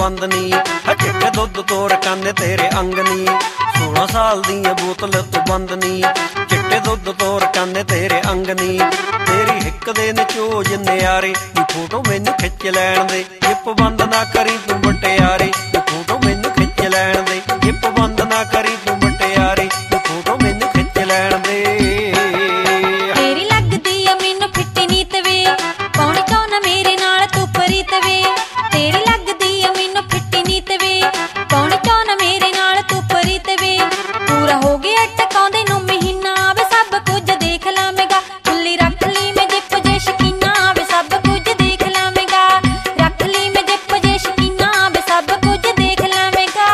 बंद नी। चिट्टे दुध तोर काने तेरे अंग नी, 16 साल दी बोतल तू बंद नी। चिट्टे दुध तोर काने तेरे अंग नी, तेरी हिक दे नचोज नयारे नी फोटो मैनू खिच लैण दे। जिप बंद ना करी तू मटियारे नी फोटो मैनू खिच लैण दे। जिप बंद ना करी तू मटियारे नी फोटो मैनू खिच लैण दे। तेरी लगदी आ मैनू फिट्टी नीत वे, कौन चाहुंदा मेरे नाल तू प्रीत वे। तेरी लगदी आ मैनू फिट्टी नीत वे, कौन चाहुंदा मेरे नाल तू प्रीत वे। पूरा हो गया टकाउंदे नूं महीना वे, सब कुछ देख लावेगा खुली रख ली मैं जिप जे शकीना वे। सब कुछ देख लावेगा रख ली मैं जिप जे शकीना वे, सब कुछ देख लावेगा।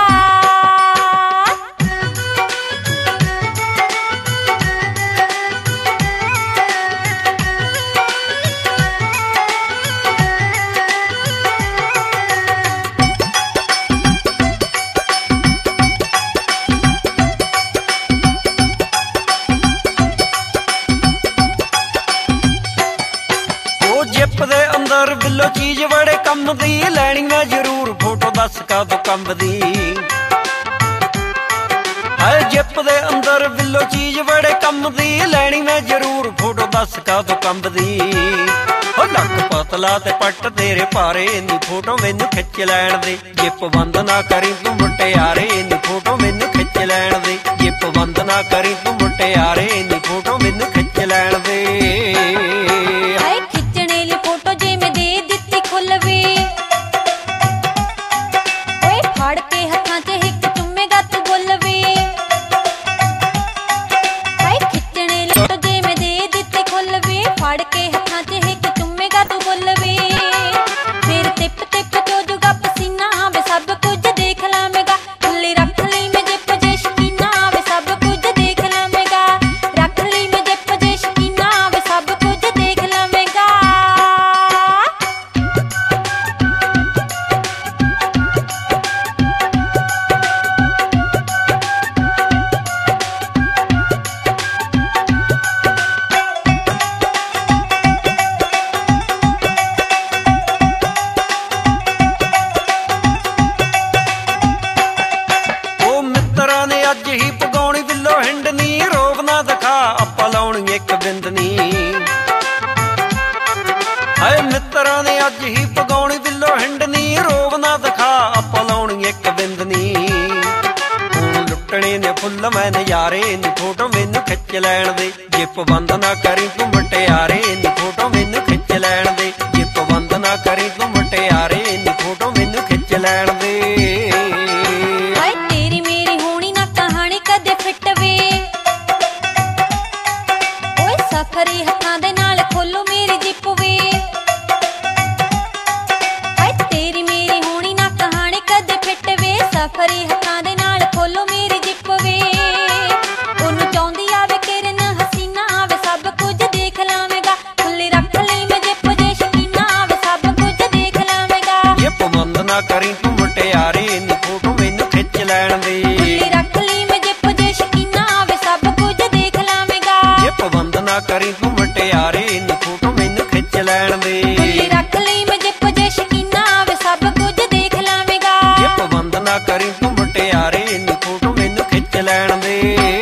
जिप दे अंदर बिल्लो चीज बड़े कम दी, लैनी मैं जरूर फोटो दस कदों कंबदी। हाय जिप दे अंदर बिल्लो चीज बड़े कम दी, लैनी मैं जरूर फोटो दस कदों कंबदी। हो लक पतला ते पट तेरे पारे नी फोटो मैनू खिच लैण दे। जिप बंद ना करी तू मुटियारे नी फोटो मैनू खिच लैण दे। जिप बंद ना करी तू मुटियारे नी फोटो मैनू खिच लैण दे। फड़ के हत्थां च हिक चुम्मेगा तू बोलवे। हाय खिचने फोटो जे मैं दे दित्ती खोलवे, फड़ के हत्थां च हिक चुम्मेगा तू बोलवे। फिर तिप तिप चोजूगा पसीना वे, सब कुछ देख लावेगा खुली रख ली मैं जिप जे शकीना वे। सब कुछ देख लावेगा रख ली मैं जिप जे शकीना वे, सब कुछ देख लावेगा। अज ही पगाउणी बिल्लो हिंडनी, रोब ना दिखा आपां लाउणी एक बिंदनी। हाय मित्तरां ने अज ही पगाउणी बिल्लो हिंडनी, रोब ना दिखा आपां लाउणी एक बिंदनी। हुण लुट्टणे ने फुੱਲ मैं नज़ारे नी फोटो मैनू खिच लैण दे। जिप बंद ना करी तू मटियारे नी फोटो मैनू खिच लैण दे। जिप बंद ना करी तू मटियारे नी फोटो मैनू खिच लैण दे। सफरी हत्थां दे नाल खोलो मेरी जिप वे। हाय तेरी मेरी होनी ना कहानी कदे फिट वे। सफरी हत्थां दे नाल खोलो मेरी जिप वे। ओनू चाहुंदी आवे किरण हसीना वे, सब कुछ देख लावेगा खुली रख ली मैं जिप जे शकीना वे। सब कुछ देख लावेगा जिप बंद ना करी तू मुटियारे नी फोटो मैनू खिच लैण दे। खुली रख ली मैं जिप जे शकीना वे, सब कुछ देख लावेगा जिप बंद ना करी तू मटियारे नी फोटो मैनू खिच लैण दे। खुली रख ली मैं जिप जे शकीना वे, सब कुछ देख लावेगा जिप बंद ना करी तू मटियारे नी फोटो मैनू खिच लैण दे।